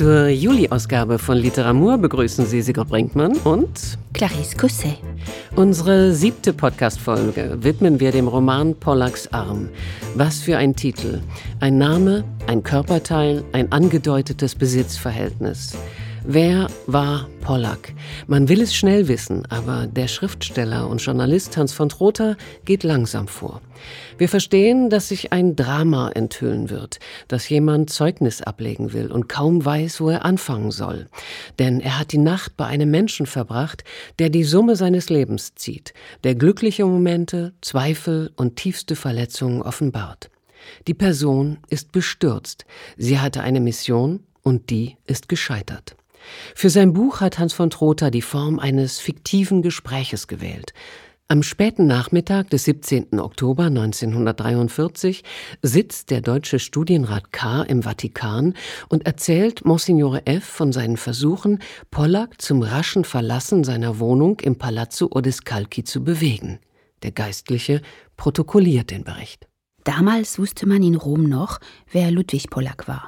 Zur Juli-Ausgabe von Literatur begrüßen Sie Sigrid Brinkmann und Clarisse Cosset. Unsere 7. Podcast-Folge widmen wir dem Roman Pollaks Arm. Was für ein Titel. Ein Name, ein Körperteil, ein angedeutetes Besitzverhältnis. Wer war Pollak? Man will es schnell wissen, aber der Schriftsteller und Journalist Hans von Trotha geht langsam vor. Wir verstehen, dass sich ein Drama enthüllen wird, dass jemand Zeugnis ablegen will und kaum weiß, wo er anfangen soll. Denn er hat die Nacht bei einem Menschen verbracht, der die Summe seines Lebens zieht, der glückliche Momente, Zweifel und tiefste Verletzungen offenbart. Die Person ist bestürzt. Sie hatte eine Mission und die ist gescheitert. Für sein Buch hat Hans von Trotha die Form eines fiktiven Gespräches gewählt. Am späten Nachmittag des 17. Oktober 1943 sitzt der deutsche Studienrat K. im Vatikan und erzählt Monsignore F. von seinen Versuchen, Pollak zum raschen Verlassen seiner Wohnung im Palazzo Odescalchi zu bewegen. Der Geistliche protokolliert den Bericht. Damals wusste man in Rom noch, wer Ludwig Pollak war.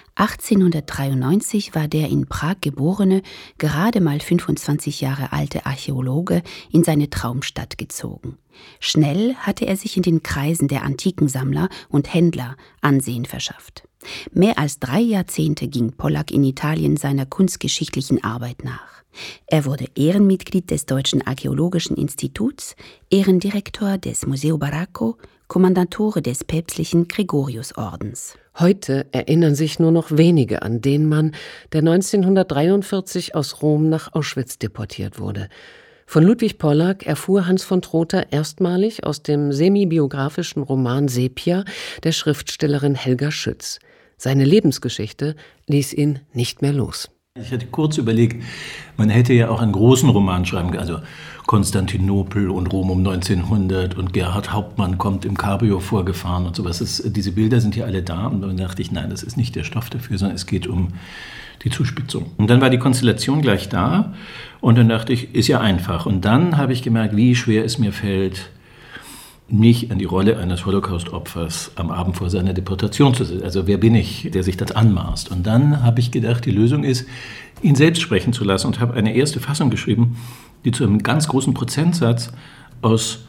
1893 war der in Prag geborene, gerade mal 25 Jahre alte Archäologe in seine Traumstadt gezogen. Schnell hatte er sich in den Kreisen der Antikensammler und Händler Ansehen verschafft. Mehr als 3 Jahrzehnte ging Pollak in Italien seiner kunstgeschichtlichen Arbeit nach. Er wurde Ehrenmitglied des Deutschen Archäologischen Instituts, Ehrendirektor des Museo Baracco, Kommandatore des päpstlichen Gregoriusordens. Heute erinnern sich nur noch wenige an den Mann, der 1943 aus Rom nach Auschwitz deportiert wurde. Von Ludwig Pollak erfuhr Hans von Trotha erstmalig aus dem semi-biografischen Roman Sepia der Schriftstellerin Helga Schütz. Seine Lebensgeschichte ließ ihn nicht mehr los. Ich hatte kurz überlegt, man hätte ja auch einen großen Roman schreiben können, also Konstantinopel und Rom um 1900 und Gerhard Hauptmann kommt im Cabrio vorgefahren und sowas. Diese Bilder sind ja alle da und dann dachte ich, nein, das ist nicht der Stoff dafür, sondern es geht um die Zuspitzung. Und dann war die Konstellation gleich da und dann dachte ich, ist ja einfach. Und dann habe ich gemerkt, wie schwer es mir fällt, mich an die Rolle eines Holocaust-Opfers am Abend vor seiner Deportation zu setzen. Also wer bin ich, der sich das anmaßt? Und dann habe ich gedacht, die Lösung ist, ihn selbst sprechen zu lassen und habe eine erste Fassung geschrieben, die zu einem ganz großen Prozentsatz aus,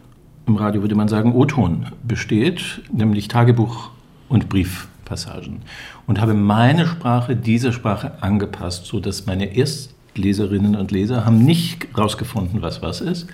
im Radio würde man sagen, O-Ton besteht, nämlich Tagebuch- und Briefpassagen. Und habe meine Sprache dieser Sprache angepasst, sodass meine Erstleserinnen und Leser haben nicht rausgefunden, was ist.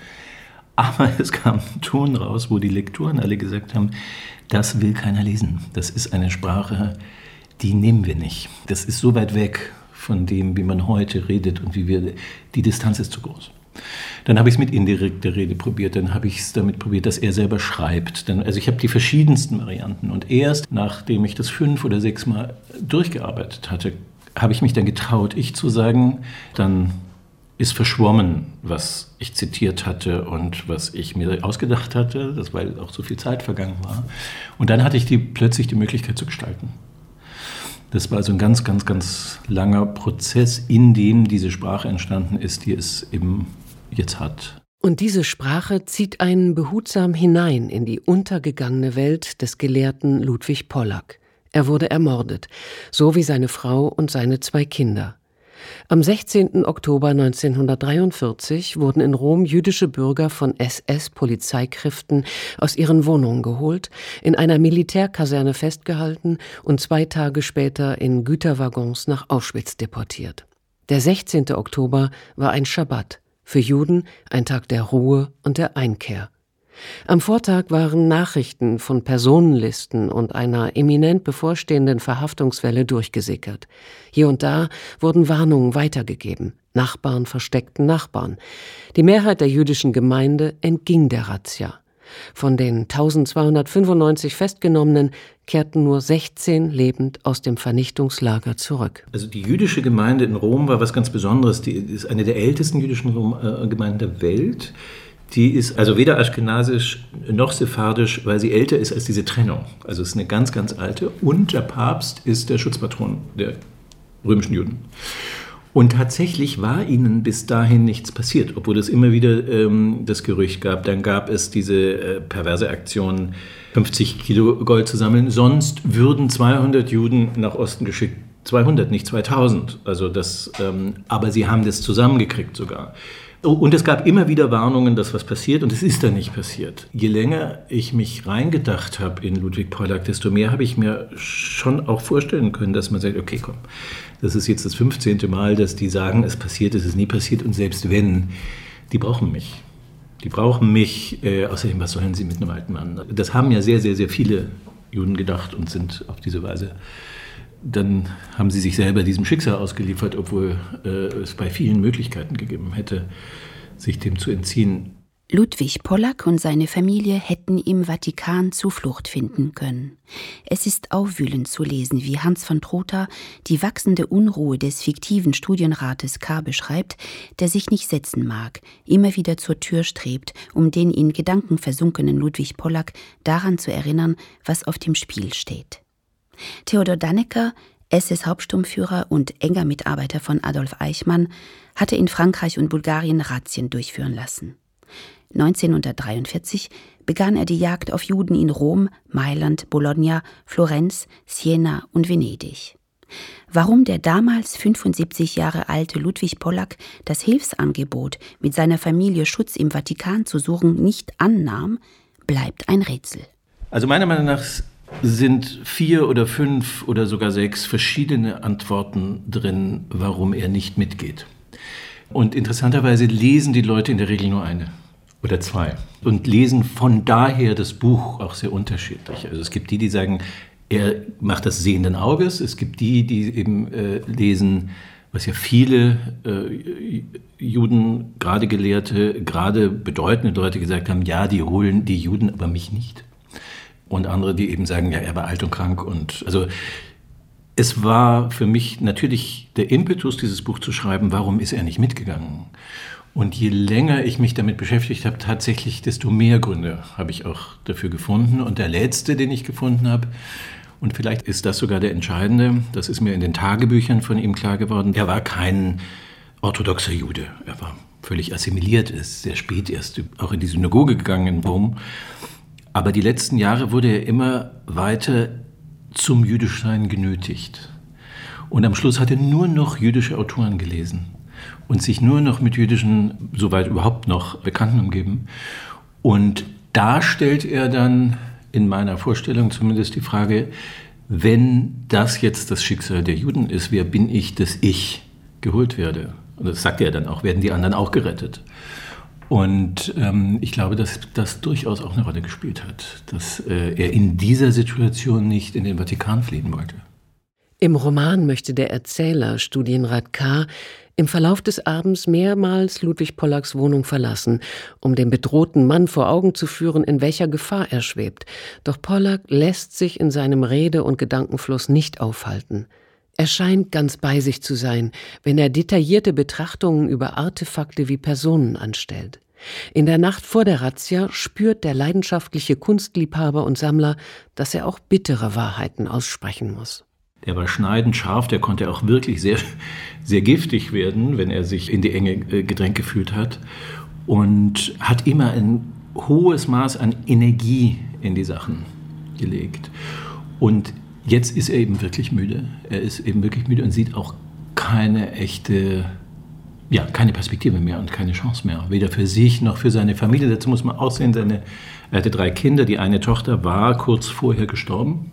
Aber es kam ein Ton raus, wo die Lektoren alle gesagt haben, das will keiner lesen. Das ist eine Sprache, die nehmen wir nicht. Das ist so weit weg von dem, wie man heute redet und die Distanz ist zu groß. Dann habe ich es mit indirekter Rede probiert, dann habe ich es damit probiert, dass er selber schreibt. Also ich habe die verschiedensten Varianten und erst nachdem ich das 5 oder 6 Mal durchgearbeitet hatte, habe ich mich dann getraut, ich zu sagen, dann ist verschwommen, was ich zitiert hatte und was ich mir ausgedacht hatte, das weil auch so viel Zeit vergangen war. Und dann hatte ich plötzlich die Möglichkeit zu gestalten. Das war also ein ganz, ganz, ganz langer Prozess, in dem diese Sprache entstanden ist, die es eben jetzt hat. Und diese Sprache zieht einen behutsam hinein in die untergegangene Welt des Gelehrten Ludwig Pollak. Er wurde ermordet, so wie seine Frau und seine 2 Kinder. Am 16. Oktober 1943 wurden in Rom jüdische Bürger von SS-Polizeikräften aus ihren Wohnungen geholt, in einer Militärkaserne festgehalten und 2 Tage später in Güterwaggons nach Auschwitz deportiert. Der 16. Oktober war ein Schabbat, für Juden ein Tag der Ruhe und der Einkehr. Am Vortag waren Nachrichten von Personenlisten und einer eminent bevorstehenden Verhaftungswelle durchgesickert. Hier und da wurden Warnungen weitergegeben. Nachbarn versteckten Nachbarn. Die Mehrheit der jüdischen Gemeinde entging der Razzia. Von den 1295 Festgenommenen kehrten nur 16 lebend aus dem Vernichtungslager zurück. Also die jüdische Gemeinde in Rom war was ganz Besonderes. Die ist eine der ältesten jüdischen Gemeinden der Welt. Die ist also weder aschkenasisch noch sephardisch, weil sie älter ist als diese Trennung. Also es ist eine ganz, ganz alte. Und der Papst ist der Schutzpatron der römischen Juden. Und tatsächlich war ihnen bis dahin nichts passiert, obwohl es immer wieder das Gerücht gab. Dann gab es diese perverse Aktion, 50 Kilo Gold zu sammeln. Sonst würden 200 Juden nach Osten geschickt 200, nicht 2000. Also aber sie haben das zusammengekriegt sogar. Und es gab immer wieder Warnungen, dass was passiert, und es ist dann nicht passiert. Je länger ich mich reingedacht habe in Ludwig Pollack, desto mehr habe ich mir schon auch vorstellen können, dass man sagt, okay, komm, das ist jetzt das 15. Mal, dass die sagen, es passiert, es ist nie passiert, und selbst wenn, die brauchen mich. Die brauchen mich, außerdem, was sollen sie mit einem alten Mann? Das haben ja sehr, sehr, sehr viele Juden gedacht und sind auf diese Weise. Dann haben sie sich selber diesem Schicksal ausgeliefert, obwohl es bei vielen Möglichkeiten gegeben hätte, sich dem zu entziehen. Ludwig Pollack und seine Familie hätten im Vatikan Zuflucht finden können. Es ist aufwühlend zu lesen, wie Hans von Trotha die wachsende Unruhe des fiktiven Studienrates K. beschreibt, der sich nicht setzen mag, immer wieder zur Tür strebt, um den in Gedanken versunkenen Ludwig Pollack daran zu erinnern, was auf dem Spiel steht. Theodor Dannecker, SS-Hauptsturmführer und enger Mitarbeiter von Adolf Eichmann, hatte in Frankreich und Bulgarien Razzien durchführen lassen. 1943 begann er die Jagd auf Juden in Rom, Mailand, Bologna, Florenz, Siena und Venedig. Warum der damals 75 Jahre alte Ludwig Pollack das Hilfsangebot, mit seiner Familie Schutz im Vatikan zu suchen, nicht annahm, bleibt ein Rätsel. Also meiner Meinung nach sind 4 oder 5 oder sogar 6 verschiedene Antworten drin, warum er nicht mitgeht. Und interessanterweise lesen die Leute in der Regel nur eine oder 2 und lesen von daher das Buch auch sehr unterschiedlich. Also es gibt die sagen, er macht das sehenden Auges. Es gibt die eben lesen, was ja viele Juden, gerade Gelehrte, gerade bedeutende Leute gesagt haben, ja, die holen die Juden, aber mich nicht. Und andere, die eben sagen, ja, er war alt und krank. Und also es war für mich natürlich der Impetus, dieses Buch zu schreiben, warum ist er nicht mitgegangen? Und je länger ich mich damit beschäftigt habe, tatsächlich, desto mehr Gründe habe ich auch dafür gefunden. Und der letzte, den ich gefunden habe, und vielleicht ist das sogar der entscheidende, das ist mir in den Tagebüchern von ihm klar geworden, er war kein orthodoxer Jude. Er war völlig assimiliert, ist sehr spät erst auch in die Synagoge gegangen in Rom. Aber die letzten Jahre wurde er immer weiter zum Jüdischsein genötigt. Und am Schluss hat er nur noch jüdische Autoren gelesen und sich nur noch mit jüdischen, soweit überhaupt noch, Bekannten umgeben. Und da stellt er dann in meiner Vorstellung zumindest die Frage, wenn das jetzt das Schicksal der Juden ist, wer bin ich, dass ich geholt werde? Und das sagt er dann auch, werden die anderen auch gerettet? Und ich glaube, dass das durchaus auch eine Rolle gespielt hat, dass er in dieser Situation nicht in den Vatikan fliehen wollte. Im Roman möchte der Erzähler, Studienrat K., im Verlauf des Abends mehrmals Ludwig Pollacks Wohnung verlassen, um dem bedrohten Mann vor Augen zu führen, in welcher Gefahr er schwebt. Doch Pollack lässt sich in seinem Rede- und Gedankenfluss nicht aufhalten. Er scheint ganz bei sich zu sein, wenn er detaillierte Betrachtungen über Artefakte wie Personen anstellt. In der Nacht vor der Razzia spürt der leidenschaftliche Kunstliebhaber und Sammler, dass er auch bittere Wahrheiten aussprechen muss. Der war schneidend scharf, der konnte auch wirklich sehr, sehr giftig werden, wenn er sich in die Enge gedrängt gefühlt hat. Und hat immer ein hohes Maß an Energie in die Sachen gelegt. Und jetzt ist er eben wirklich müde. Er ist eben wirklich müde und sieht auch keine echte, keine Perspektive mehr und keine Chance mehr. Weder für sich noch für seine Familie. Dazu muss man auch sehen, er hatte 3 Kinder. Die eine Tochter war kurz vorher gestorben.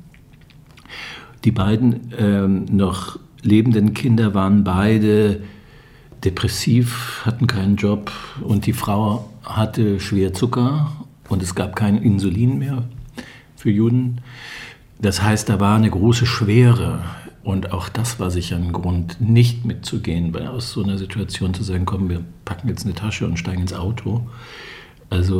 Die beiden noch lebenden Kinder waren beide depressiv, hatten keinen Job. Und die Frau hatte schwer Zucker und es gab kein Insulin mehr für Juden. Das heißt, da war eine große Schwere und auch das war sicher ein Grund, nicht mitzugehen, weil aus so einer Situation zu sagen, komm, wir packen jetzt eine Tasche und steigen ins Auto. Also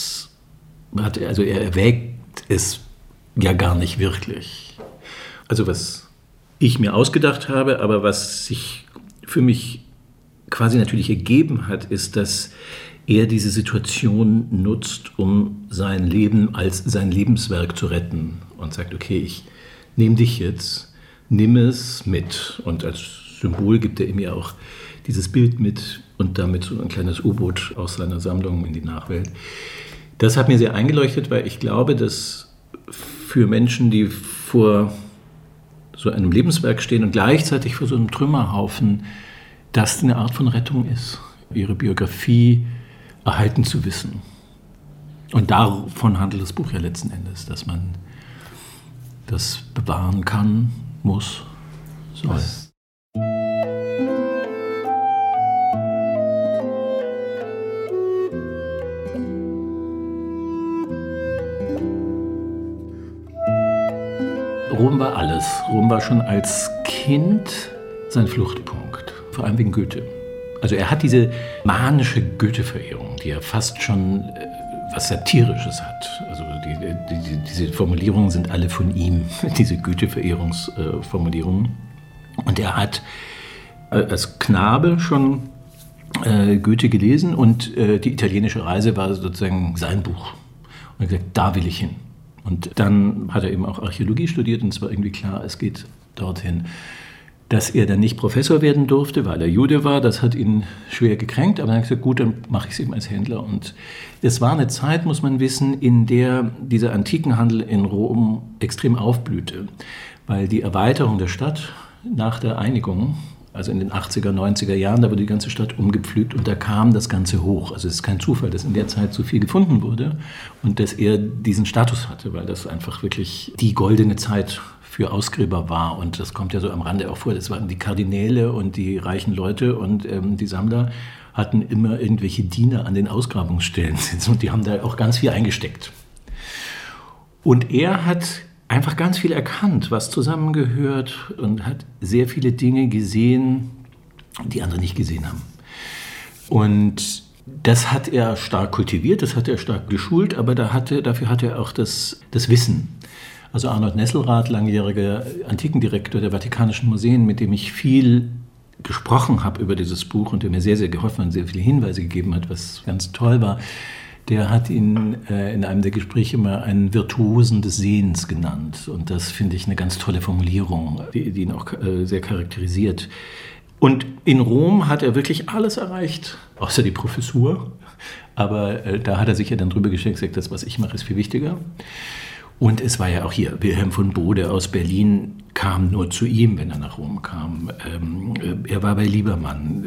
er erwägt es ja gar nicht wirklich. Also was ich mir ausgedacht habe, aber was sich für mich quasi natürlich ergeben hat, ist, dass er diese Situation nutzt, um sein Leben als sein Lebenswerk zu retten und sagt, okay, ich nehme dich jetzt, nimm es mit. Und als Symbol gibt er ihm ja auch dieses Bild mit und damit so ein kleines U-Boot aus seiner Sammlung in die Nachwelt. Das hat mir sehr eingeleuchtet, weil ich glaube, dass für Menschen, die vor so einem Lebenswerk stehen und gleichzeitig vor so einem Trümmerhaufen, das eine Art von Rettung ist, ihre Biografie erhalten zu wissen. Und davon handelt das Buch ja letzten Endes, dass man das bewahren kann, muss, soll. Rom war alles. Rom war schon als Kind sein Fluchtpunkt, vor allem wegen Goethe. Also er hat diese manische Goethe-Verehrung, die ja fast schon was Satirisches hat. Also diese Formulierungen sind alle von ihm, diese Goethe-Verehrungsformulierungen. Und er hat als Knabe schon Goethe gelesen und die italienische Reise war sozusagen sein Buch. Und er hat gesagt, da will ich hin. Und dann hat er eben auch Archäologie studiert und es war irgendwie klar, es geht dorthin. Dass er dann nicht Professor werden durfte, weil er Jude war, das hat ihn schwer gekränkt. Aber dann hat er gesagt, gut, dann mache ich es eben als Händler. Und es war eine Zeit, muss man wissen, in der dieser Antikenhandel in Rom extrem aufblühte. Weil die Erweiterung der Stadt nach der Einigung, also in den 80er, 90er Jahren, da wurde die ganze Stadt umgepflügt und da kam das Ganze hoch. Also es ist kein Zufall, dass in der Zeit so viel gefunden wurde und dass er diesen Status hatte, weil das einfach wirklich die goldene Zeit für Ausgräber war. Und das kommt ja so am Rande auch vor. Das waren die Kardinäle und die reichen Leute und die Sammler hatten immer irgendwelche Diener an den Ausgrabungsstellen sitzen und die haben da auch ganz viel eingesteckt. Und er hat einfach ganz viel erkannt, was zusammengehört und hat sehr viele Dinge gesehen, die andere nicht gesehen haben. Und das hat er stark kultiviert, das hat er stark geschult, aber dafür hatte er auch das Wissen. Also Arnold Nesselrath, langjähriger Antikendirektor der Vatikanischen Museen, mit dem ich viel gesprochen habe über dieses Buch und der mir sehr, sehr geholfen und sehr viele Hinweise gegeben hat, was ganz toll war, der hat ihn in einem der Gespräche immer einen Virtuosen des Sehens genannt. Und das finde ich eine ganz tolle Formulierung, die ihn auch sehr charakterisiert. Und in Rom hat er wirklich alles erreicht, außer die Professur. Aber da hat er sich ja dann drüber geschenkt, gesagt, das, was ich mache, ist viel wichtiger. Und es war ja auch hier, Wilhelm von Bode aus Berlin kam nur zu ihm, wenn er nach Rom kam. Er war bei Liebermann,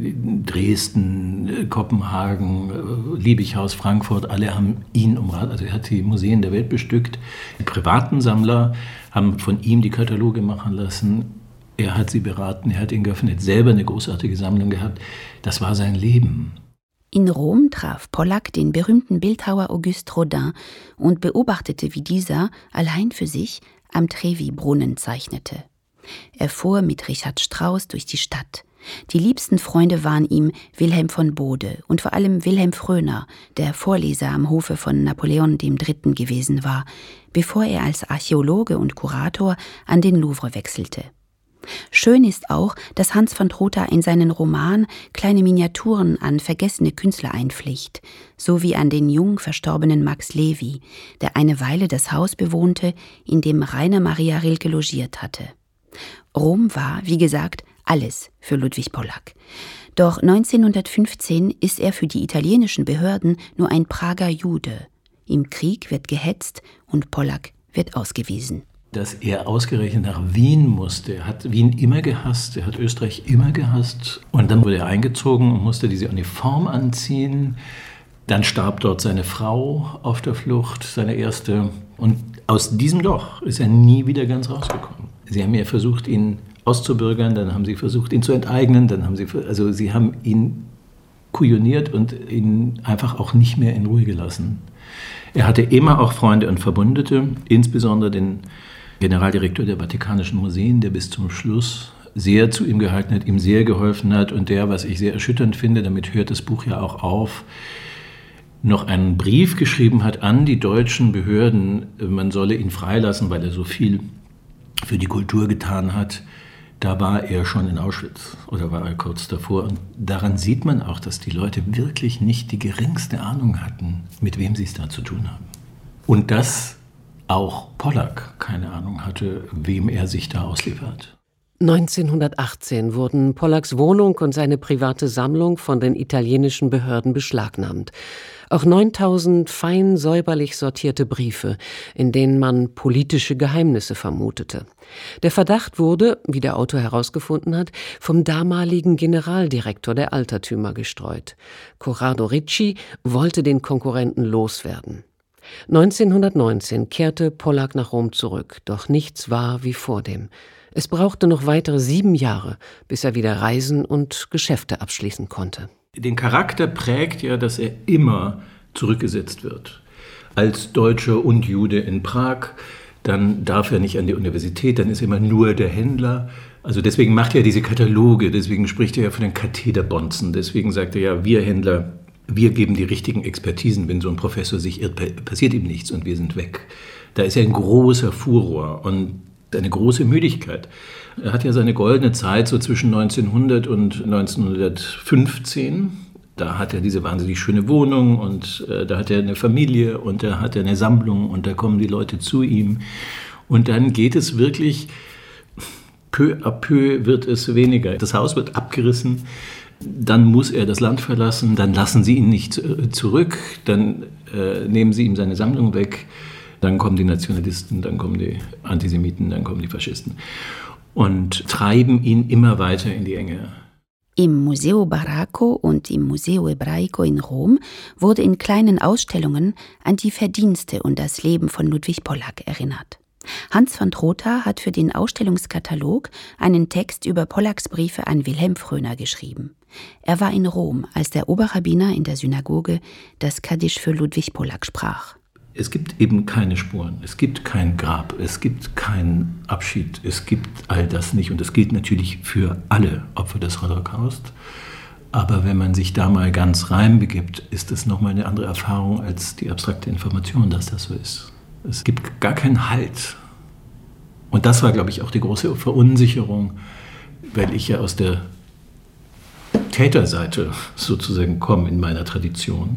Dresden, Kopenhagen, Liebighaus, Frankfurt, alle haben ihn um Rat, also er hat die Museen der Welt bestückt. Die privaten Sammler haben von ihm die Kataloge machen lassen. Er hat sie beraten, er hat ihn geöffnet, selber eine großartige Sammlung gehabt. Das war sein Leben. In Rom traf Pollack den berühmten Bildhauer Auguste Rodin und beobachtete, wie dieser allein für sich am Trevi-Brunnen zeichnete. Er fuhr mit Richard Strauss durch die Stadt. Die liebsten Freunde waren ihm Wilhelm von Bode und vor allem Wilhelm Fröner, der Vorleser am Hofe von Napoleon III. Gewesen war, bevor er als Archäologe und Kurator an den Louvre wechselte. Schön ist auch, dass Hans von Trotha in seinen Roman kleine Miniaturen an vergessene Künstler einpflicht, sowie an den jung verstorbenen Max Levy, der eine Weile das Haus bewohnte, in dem Rainer Maria Rilke logiert hatte. Rom war, wie gesagt, alles für Ludwig Pollack. Doch 1915 ist er für die italienischen Behörden nur ein Prager Jude. Im Krieg wird gehetzt und Pollack wird ausgewiesen. Dass er ausgerechnet nach Wien musste. Er hat Wien immer gehasst, er hat Österreich immer gehasst. Und dann wurde er eingezogen und musste diese Uniform anziehen. Dann starb dort seine Frau auf der Flucht, seine erste. Und aus diesem Loch ist er nie wieder ganz rausgekommen. Sie haben ja versucht, ihn auszubürgern, dann haben sie versucht, ihn zu enteignen, sie haben ihn kujoniert und ihn einfach auch nicht mehr in Ruhe gelassen. Er hatte immer auch Freunde und Verbündete, insbesondere den Generaldirektor der Vatikanischen Museen, der bis zum Schluss sehr zu ihm gehalten hat, ihm sehr geholfen hat und der, was ich sehr erschütternd finde, damit hört das Buch ja auch auf, noch einen Brief geschrieben hat an die deutschen Behörden, man solle ihn freilassen, weil er so viel für die Kultur getan hat. Da war er schon in Auschwitz oder war er kurz davor. Und daran sieht man auch, dass die Leute wirklich nicht die geringste Ahnung hatten, mit wem sie es da zu tun haben. Und dass auch Pollack keine Ahnung hatte, wem er sich da ausliefert. 1918 wurden Pollaks Wohnung und seine private Sammlung von den italienischen Behörden beschlagnahmt. Auch 9000 fein säuberlich sortierte Briefe, in denen man politische Geheimnisse vermutete. Der Verdacht wurde, wie der Autor herausgefunden hat, vom damaligen Generaldirektor der Altertümer gestreut. Corrado Ricci wollte den Konkurrenten loswerden. 1919 kehrte Pollak nach Rom zurück, doch nichts war wie vordem. Es brauchte noch weitere 7 Jahre, bis er wieder reisen und Geschäfte abschließen konnte. Den Charakter prägt ja, dass er immer zurückgesetzt wird. Als Deutscher und Jude in Prag, dann darf er nicht an die Universität, dann ist er immer nur der Händler. Also deswegen macht er diese Kataloge, deswegen spricht er ja von den Kathederbonzen, deswegen sagt er ja, wir Händler, wir geben die richtigen Expertisen, wenn so ein Professor sich irrt, passiert ihm nichts und wir sind weg. Da ist er ein großer Furor und eine große Müdigkeit. Er hat ja seine goldene Zeit so zwischen 1900 und 1915. Da hat er diese wahnsinnig schöne Wohnung und da hat er eine Familie und da hat er eine Sammlung und da kommen die Leute zu ihm. Und dann geht es wirklich, peu à peu wird es weniger. Das Haus wird abgerissen, dann muss er das Land verlassen, dann lassen sie ihn nicht zurück, dann nehmen sie ihm seine Sammlung weg. Dann kommen die Nationalisten, dann kommen die Antisemiten, dann kommen die Faschisten und treiben ihn immer weiter in die Enge. Im Museo Baracco und im Museo Ebraico in Rom wurde in kleinen Ausstellungen an die Verdienste und das Leben von Ludwig Pollak erinnert. Hans van Trotha hat für den Ausstellungskatalog einen Text über Pollaks Briefe an Wilhelm Fröner geschrieben. Er war in Rom, als der Oberrabbiner in der Synagoge das Kaddisch für Ludwig Pollak sprach. Es gibt eben keine Spuren, es gibt kein Grab, es gibt keinen Abschied, es gibt all das nicht. Und das gilt natürlich für alle Opfer des Holocaust. Aber wenn man sich da mal ganz reinbegibt, ist das nochmal eine andere Erfahrung als die abstrakte Information, dass das so ist. Es gibt gar keinen Halt. Und das war, glaube ich, auch die große Verunsicherung, weil ich ja aus der Täterseite sozusagen komme in meiner Tradition.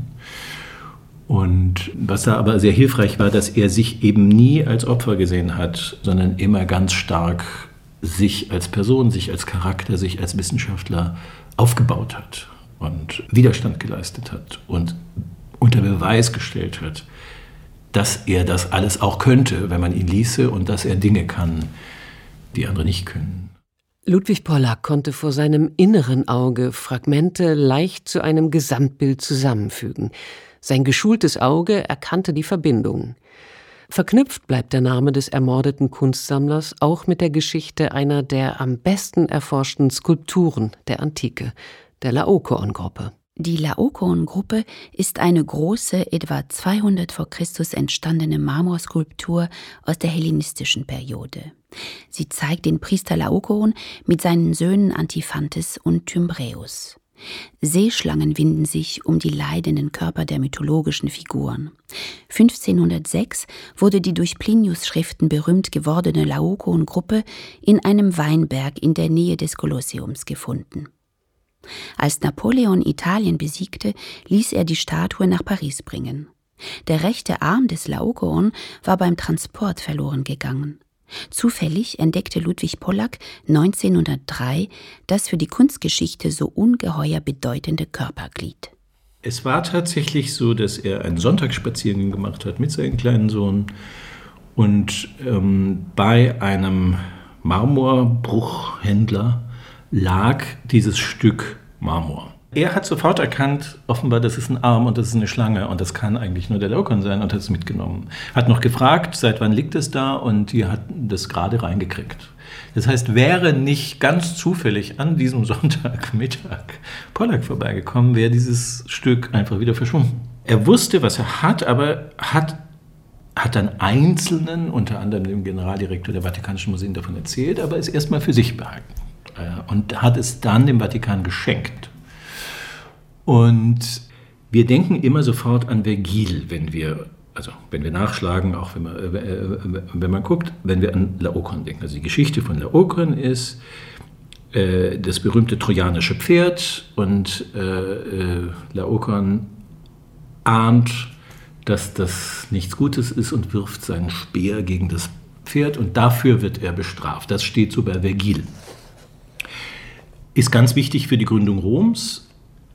Und was da aber sehr hilfreich war, dass er sich eben nie als Opfer gesehen hat, sondern immer ganz stark sich als Person, sich als Charakter, sich als Wissenschaftler aufgebaut hat und Widerstand geleistet hat und unter Beweis gestellt hat, dass er das alles auch könnte, wenn man ihn ließe, und dass er Dinge kann, die andere nicht können. Ludwig Pollak konnte vor seinem inneren Auge Fragmente leicht zu einem Gesamtbild zusammenfügen. Sein geschultes Auge erkannte die Verbindungen. Verknüpft bleibt der Name des ermordeten Kunstsammlers auch mit der Geschichte einer der am besten erforschten Skulpturen der Antike, der Laokoon-Gruppe. Die Laokoon-Gruppe ist eine große, etwa 200 v. Chr. Entstandene Marmorskulptur aus der hellenistischen Periode. Sie zeigt den Priester Laokoon mit seinen Söhnen Antiphantes und Thymbräus. Seeschlangen winden sich um die leidenden Körper der mythologischen Figuren. 1506 wurde die durch Plinius Schriften berühmt gewordene Laokoon-Gruppe in einem Weinberg in der Nähe des Kolosseums gefunden. Als Napoleon Italien besiegte, ließ er die Statue nach Paris bringen. Der rechte Arm des Laokoon war beim Transport verloren gegangen. Zufällig entdeckte Ludwig Pollak 1903 das für die Kunstgeschichte so ungeheuer bedeutende Körperglied. Es war tatsächlich so, dass er einen Sonntagsspaziergang gemacht hat mit seinem kleinen Sohn und bei einem Marmorbruchhändler lag dieses Stück Marmor. Er hat sofort erkannt, offenbar, das ist ein Arm und das ist eine Schlange und das kann eigentlich nur der Laokoon sein, und hat es mitgenommen. Hat noch gefragt, seit wann liegt es da, und die hat das gerade reingekriegt. Das heißt, wäre nicht ganz zufällig an diesem Sonntagmittag Pollak vorbeigekommen, wäre dieses Stück einfach wieder verschwunden. Er wusste, was er hat, aber hat dann Einzelnen, unter anderem dem Generaldirektor der Vatikanischen Museen, davon erzählt, aber es erstmal für sich behalten. Und hat es dann dem Vatikan geschenkt. Und wir denken immer sofort an Vergil, wenn wir nachschlagen, auch wenn man guckt, wenn wir an Laokoon denken. Also die Geschichte von Laokoon ist das berühmte trojanische Pferd, und Laokoon ahnt, dass das nichts Gutes ist und wirft seinen Speer gegen das Pferd, und dafür wird er bestraft. Das steht so bei Vergil. ist ganz wichtig für die Gründung Roms,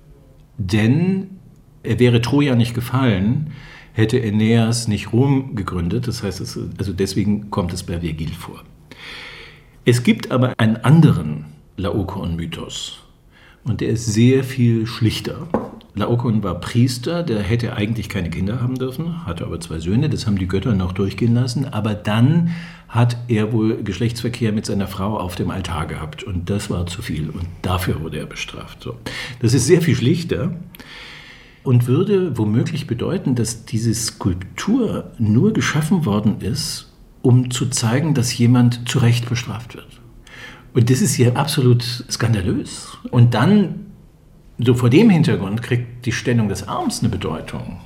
denn er wäre Troja nicht gefallen, hätte Aeneas nicht Rom gegründet. Das heißt, also deswegen kommt es bei Vergil vor. Es gibt aber einen anderen Laokoon-Mythos und der ist sehr viel schlichter. Laokoon war Priester, der hätte eigentlich keine Kinder haben dürfen, hatte aber 2 Söhne, das haben die Götter noch durchgehen lassen, aber dann hat er wohl Geschlechtsverkehr mit seiner Frau auf dem Altar gehabt und das war zu viel und dafür wurde er bestraft. So. Das ist sehr viel schlichter und würde womöglich bedeuten, dass diese Skulptur nur geschaffen worden ist, um zu zeigen, dass jemand zu Recht bestraft wird. Und das ist hier absolut skandalös. Und dann, so vor dem Hintergrund, kriegt die Stellung des Arms eine Bedeutung.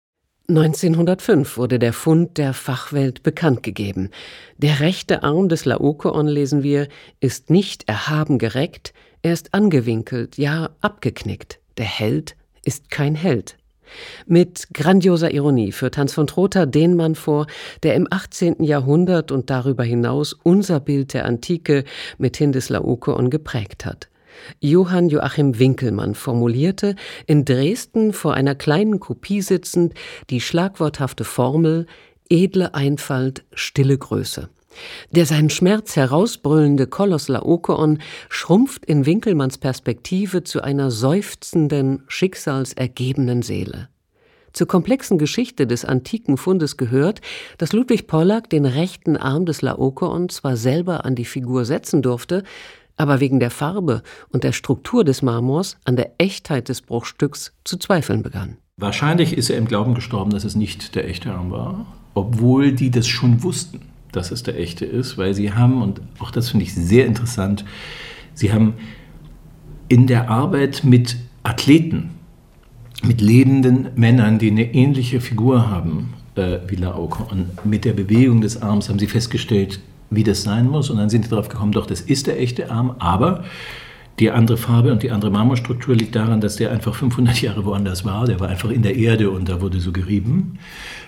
1905 wurde der Fund der Fachwelt bekannt gegeben. Der rechte Arm des Laokoon, lesen wir, ist nicht erhaben gereckt, er ist angewinkelt, ja abgeknickt. Der Held ist kein Held. Mit grandioser Ironie führt Hans von Trotha den Mann vor, der im 18. Jahrhundert und darüber hinaus unser Bild der Antike mithin des Laokoon geprägt hat. Johann Joachim Winckelmann formulierte, in Dresden vor einer kleinen Kopie sitzend, die schlagworthafte Formel »edle Einfalt, stille Größe«. Der seinen Schmerz herausbrüllende Koloss Laokoon schrumpft in Winckelmanns Perspektive zu einer seufzenden, schicksalsergebenen Seele. Zur komplexen Geschichte des antiken Fundes gehört, dass Ludwig Pollack den rechten Arm des Laokoon zwar selber an die Figur setzen durfte, aber wegen der Farbe und der Struktur des Marmors an der Echtheit des Bruchstücks zu zweifeln begann. Wahrscheinlich ist er im Glauben gestorben, dass es nicht der echte Arm war, obwohl die das schon wussten, dass es der echte ist, weil sie haben, und auch das finde ich sehr interessant, sie haben in der Arbeit mit Athleten, mit lebenden Männern, die eine ähnliche Figur haben wie Laokoon, mit der Bewegung des Arms haben sie festgestellt, wie das sein muss, und dann sind sie darauf gekommen, doch, das ist der echte Arm, aber die andere Farbe und die andere Marmorstruktur liegt daran, dass der einfach 500 Jahre woanders war, der war einfach in der Erde und da wurde so gerieben.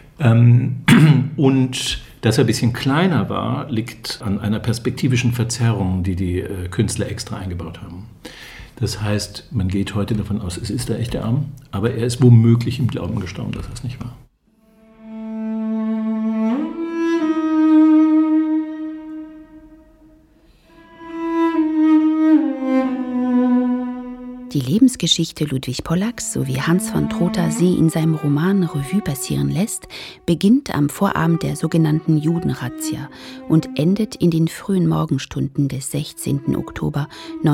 Und dass er ein bisschen kleiner war, liegt an einer perspektivischen Verzerrung, die die Künstler extra eingebaut haben. Das heißt, man geht heute davon aus, es ist der echte Arm, aber er ist womöglich im Glauben gestorben, dass das nicht war. Die Lebensgeschichte Ludwig Pollacks, so wie Hans von Trotha sie in seinem Roman Revue passieren lässt, beginnt am Vorabend der sogenannten Judenrazzia und endet in den frühen Morgenstunden des 16. Oktober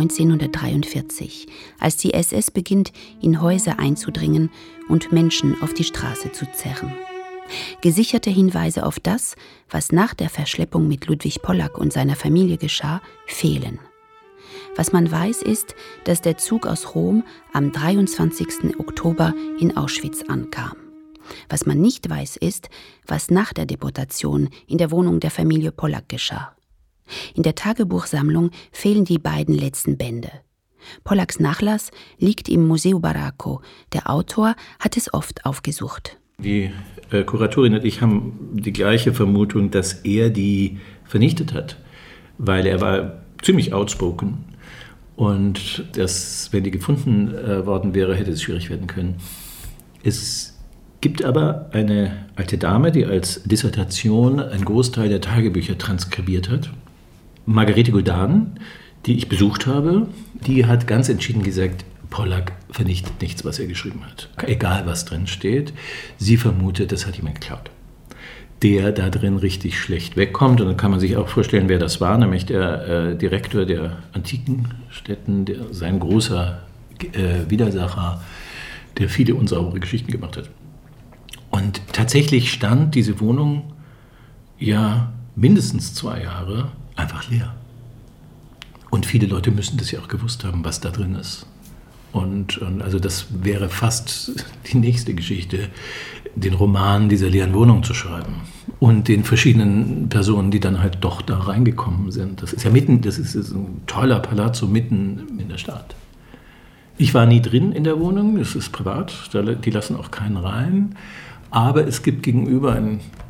1943, als die SS beginnt, in Häuser einzudringen und Menschen auf die Straße zu zerren. Gesicherte Hinweise auf das, was nach der Verschleppung mit Ludwig Pollack und seiner Familie geschah, fehlen. Was man weiß, ist, dass der Zug aus Rom am 23. Oktober in Auschwitz ankam. Was man nicht weiß, ist, was nach der Deportation in der Wohnung der Familie Pollack geschah. In der Tagebuchsammlung fehlen die beiden letzten Bände. Pollacks Nachlass liegt im Museo Baracco. Der Autor hat es oft aufgesucht. Die Kuratorin und ich haben die gleiche Vermutung, dass er die vernichtet hat, weil er war ziemlich outspoken. Und dass, wenn die gefunden worden wäre, hätte es schwierig werden können. Es gibt aber eine alte Dame, die als Dissertation einen Großteil der Tagebücher transkribiert hat. Margarete Guldan, die ich besucht habe, die hat ganz entschieden gesagt, Pollack vernichtet nichts, was er geschrieben hat. Egal, was drin steht. Sie vermutet, das hat jemand geklaut, der da drin richtig schlecht wegkommt. Und dann kann man sich auch vorstellen, wer das war, nämlich der Direktor der Antikenstätten, sein großer Widersacher, der viele unsaubere Geschichten gemacht hat. Und tatsächlich stand diese Wohnung ja mindestens 2 Jahre einfach leer. Und viele Leute müssen das ja auch gewusst haben, was da drin ist. Und also das wäre fast die nächste Geschichte, den Roman dieser leeren Wohnung zu schreiben und den verschiedenen Personen, die dann halt doch da reingekommen sind. Das ist ja das ist ein toller Palazzo mitten in der Stadt. Ich war nie drin in der Wohnung, das ist privat, die lassen auch keinen rein, aber es gibt gegenüber ein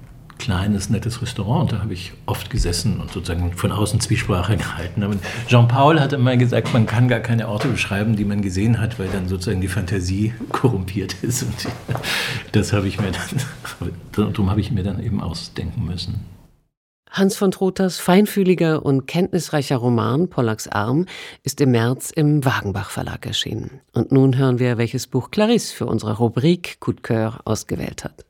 kleines, nettes Restaurant. Da habe ich oft gesessen und sozusagen von außen Zwiesprache gehalten. Aber Jean-Paul hat immer gesagt, man kann gar keine Orte beschreiben, die man gesehen hat, weil dann sozusagen die Fantasie korrumpiert ist. Und das habe ich mir darum habe ich mir dann eben ausdenken müssen. Hans von Trothers feinfühliger und kenntnisreicher Roman Pollacks Arm ist im März im Wagenbach Verlag erschienen. Und nun hören wir, welches Buch Clarisse für unsere Rubrik Coup de Cœur ausgewählt hat.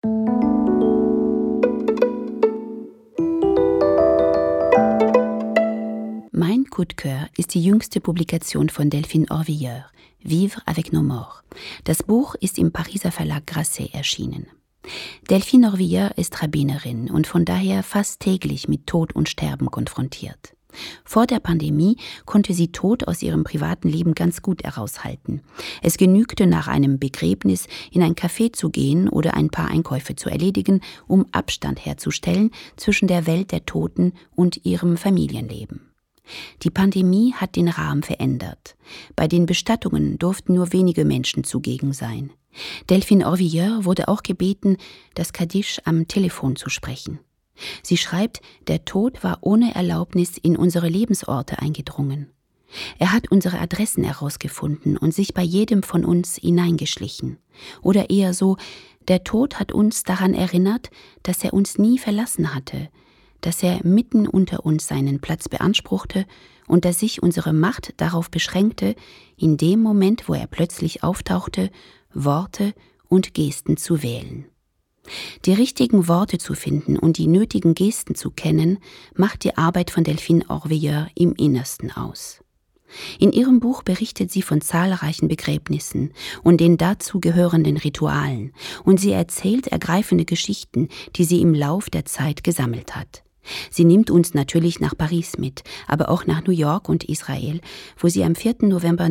Mein Coup de Cœur ist die jüngste Publikation von Delphine Orvilleur, Vivre avec nos morts. Das Buch ist im Pariser Verlag Grasset erschienen. Delphine Orvilleur ist Rabbinerin und von daher fast täglich mit Tod und Sterben konfrontiert. Vor der Pandemie konnte sie Tod aus ihrem privaten Leben ganz gut heraushalten. Es genügte, nach einem Begräbnis in ein Café zu gehen oder ein paar Einkäufe zu erledigen, um Abstand herzustellen zwischen der Welt der Toten und ihrem Familienleben. Die Pandemie hat den Rahmen verändert. Bei den Bestattungen durften nur wenige Menschen zugegen sein. Delphine Orvilleur wurde auch gebeten, das Kaddisch am Telefon zu sprechen. Sie schreibt, der Tod war ohne Erlaubnis in unsere Lebensorte eingedrungen. Er hat unsere Adressen herausgefunden und sich bei jedem von uns hineingeschlichen. Oder eher so, der Tod hat uns daran erinnert, dass er uns nie verlassen hatte, dass er mitten unter uns seinen Platz beanspruchte und dass sich unsere Macht darauf beschränkte, in dem Moment, wo er plötzlich auftauchte, Worte und Gesten zu wählen. Die richtigen Worte zu finden und die nötigen Gesten zu kennen, macht die Arbeit von Delphine Orvilleur im Innersten aus. In ihrem Buch berichtet sie von zahlreichen Begräbnissen und den dazu gehörenden Ritualen, und sie erzählt ergreifende Geschichten, die sie im Lauf der Zeit gesammelt hat. Sie nimmt uns natürlich nach Paris mit, aber auch nach New York und Israel, wo sie am 4. November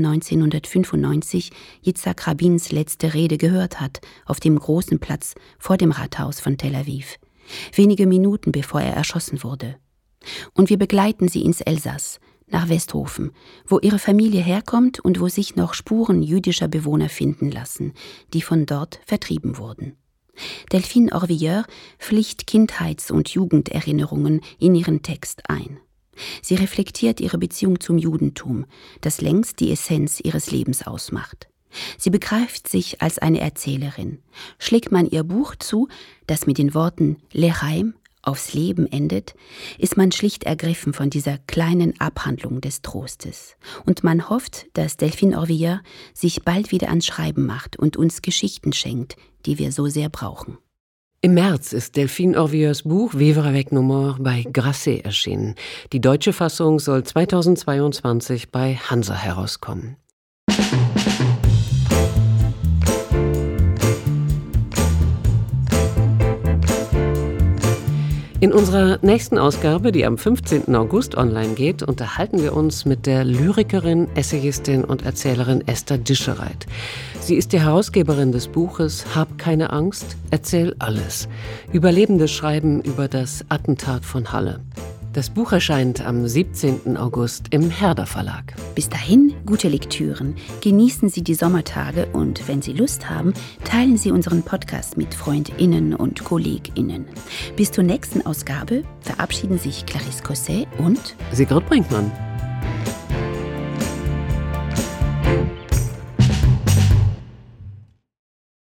1995 Yitzhak Rabins letzte Rede gehört hat, auf dem großen Platz vor dem Rathaus von Tel Aviv, wenige Minuten bevor er erschossen wurde. Und wir begleiten sie ins Elsass, nach Westhofen, wo ihre Familie herkommt und wo sich noch Spuren jüdischer Bewohner finden lassen, die von dort vertrieben wurden. Delphine Orvilleur pflicht Kindheits- und Jugenderinnerungen in ihren Text ein. Sie reflektiert ihre Beziehung zum Judentum, das längst die Essenz ihres Lebens ausmacht. Sie begreift sich als eine Erzählerin. Schlägt man ihr Buch zu, das mit den Worten L'Chaim, aufs Leben endet, ist man schlicht ergriffen von dieser kleinen Abhandlung des Trostes. Und man hofft, dass Delphine Orvilleur sich bald wieder ans Schreiben macht und uns Geschichten schenkt, die wir so sehr brauchen. Im März ist Delphine Orvilleurs Buch Vivre avec nos morts bei Grasset erschienen. Die deutsche Fassung soll 2022 bei Hansa herauskommen. In unserer nächsten Ausgabe, die am 15. August online geht, unterhalten wir uns mit der Lyrikerin, Essayistin und Erzählerin Esther Dischereit. Sie ist die Herausgeberin des Buches Hab keine Angst, erzähl alles. Überlebendes Schreiben über das Attentat von Halle. Das Buch erscheint am 17. August im Herder Verlag. Bis dahin gute Lektüren, genießen Sie die Sommertage und wenn Sie Lust haben, teilen Sie unseren Podcast mit FreundInnen und KollegInnen. Bis zur nächsten Ausgabe verabschieden sich Clarisse Cosset und Sigrid Brinkmann.